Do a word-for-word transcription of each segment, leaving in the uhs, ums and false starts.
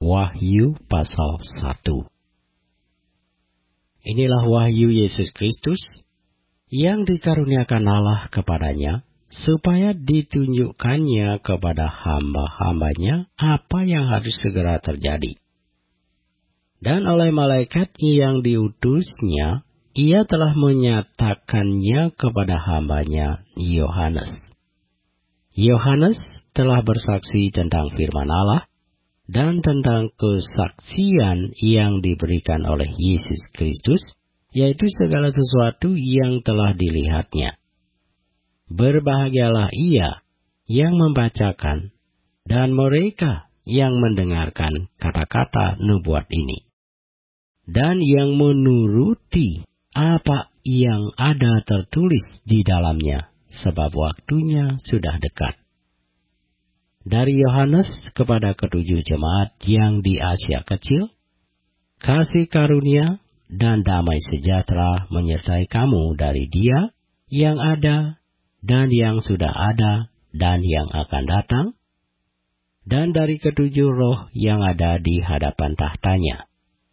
Wahyu pasal satu. Inilah wahyu Yesus Kristus yang dikaruniakan Allah kepadanya, supaya ditunjukkannya kepada hamba-hambanya apa yang harus segera terjadi. Dan oleh malaikatnya yang diutusnya, ia telah menyatakannya kepada hambanya Yohanes. Yohanes telah bersaksi tentang firman Allah dan tentang kesaksian yang diberikan oleh Yesus Kristus, yaitu segala sesuatu yang telah dilihatnya. Berbahagialah ia yang membacakan dan mereka yang mendengarkan kata-kata nubuat ini, dan yang menuruti apa yang ada tertulis di dalamnya, sebab waktunya sudah dekat. Dari Yohanes kepada ketujuh jemaat yang di Asia Kecil, kasih karunia dan damai sejahtera menyertai kamu dari Dia yang ada dan yang sudah ada dan yang akan datang, dan dari ketujuh roh yang ada di hadapan tahtanya,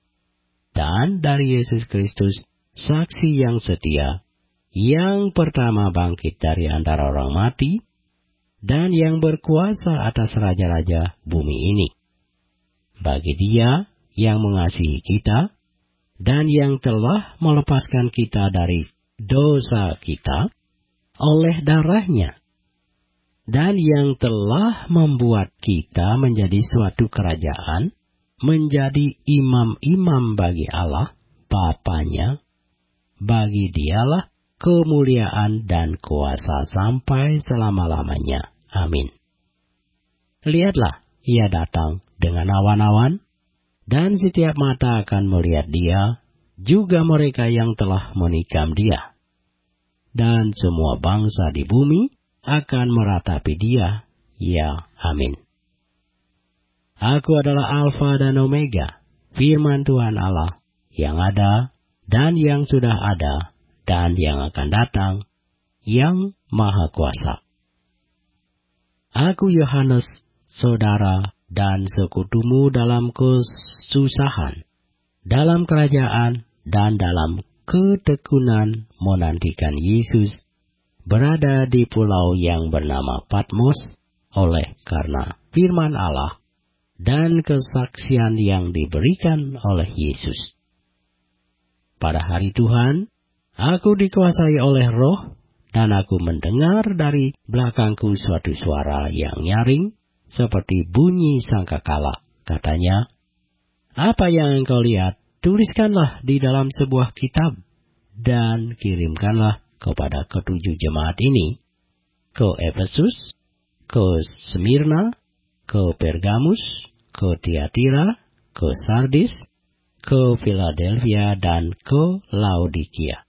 dan dari Yesus Kristus, saksi yang setia, yang pertama bangkit dari antara orang mati, dan yang berkuasa atas raja-raja bumi ini. Bagi Dia yang mengasihi kita, dan yang telah melepaskan kita dari dosa kita oleh darahnya, dan yang telah membuat kita menjadi suatu kerajaan, menjadi imam-imam bagi Allah, Bapanya. Bagi Dialah kemuliaan dan kuasa sampai selama-lamanya. Amin. Lihatlah, Ia datang dengan awan-awan, dan setiap mata akan melihat Dia, juga mereka yang telah menikam Dia. Dan semua bangsa di bumi akan meratapi Dia. Ya, amin. Aku adalah Alfa dan Omega, firman Tuhan Allah, yang ada dan yang sudah ada, dan yang akan datang, yang Maha Kuasa. Aku Yohanes, saudara dan sekutumu dalam kesusahan, dalam kerajaan, dan dalam ketekunan menantikan Yesus, berada di pulau yang bernama Patmos, oleh karena firman Allah dan kesaksian yang diberikan oleh Yesus. Pada hari Tuhan, aku dikuasai oleh Roh, dan aku mendengar dari belakangku suatu suara yang nyaring, seperti bunyi sangkakala. Katanya, "Apa yang engkau lihat, tuliskanlah di dalam sebuah kitab, dan kirimkanlah kepada ketujuh jemaat ini, ke Efesus, ke Smyrna, ke Pergamus, ke Tiatira, ke Sardis, ke Philadelphia, dan ke Laodikia."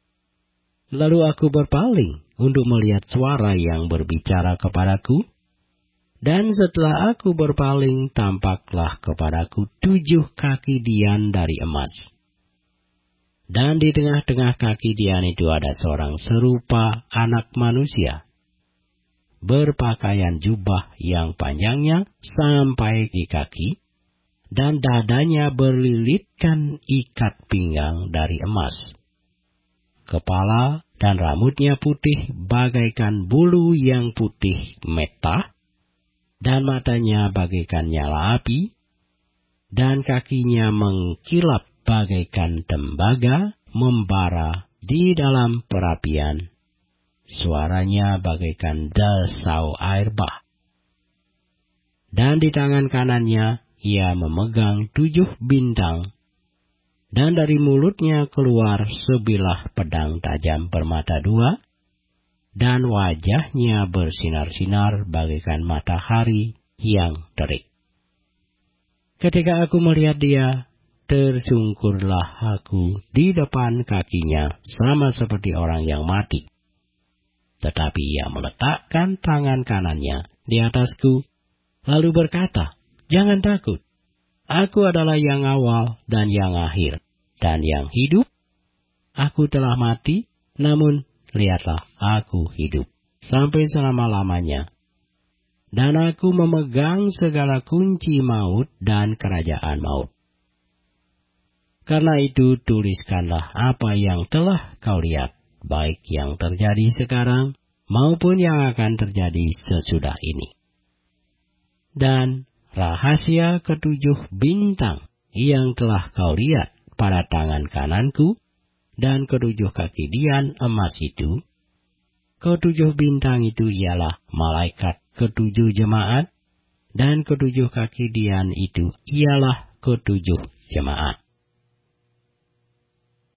Lalu aku berpaling untuk melihat suara yang berbicara kepadaku, dan setelah aku berpaling, tampaklah kepadaku tujuh kaki dian dari emas. Dan di tengah-tengah kaki dian itu ada seorang serupa anak manusia, berpakaian jubah yang panjangnya sampai di kaki, dan dadanya berlilitkan ikat pinggang dari emas. Kepala dan rambutnya putih bagaikan bulu yang putih metah, dan matanya bagaikan nyala api, dan kakinya mengkilap bagaikan tembaga membara di dalam perapian. Suaranya bagaikan desau air bah. Dan di tangan kanannya ia memegang tujuh bintang, dan dari mulutnya keluar sebilah pedang tajam bermata dua, dan wajahnya bersinar-sinar bagaikan matahari yang terik. Ketika aku melihat Dia, tersungkurlah aku di depan kakinya, sama seperti orang yang mati. Tetapi Ia meletakkan tangan kanannya di atasku, lalu berkata, "Jangan takut. Aku adalah yang awal dan yang akhir, dan yang hidup. Aku telah mati, namun lihatlah aku hidup sampai selama-lamanya. dan aku memegang segala kunci maut dan kerajaan maut. Karena itu tuliskanlah apa yang telah kau lihat, baik yang terjadi sekarang maupun yang akan terjadi sesudah ini. Dan rahasia ketujuh bintang yang telah kau lihat pada tangan kananku dan ketujuh kaki dian emas itu, ketujuh bintang itu ialah malaikat ketujuh jemaat, dan ketujuh kaki dian itu ialah ketujuh jemaat.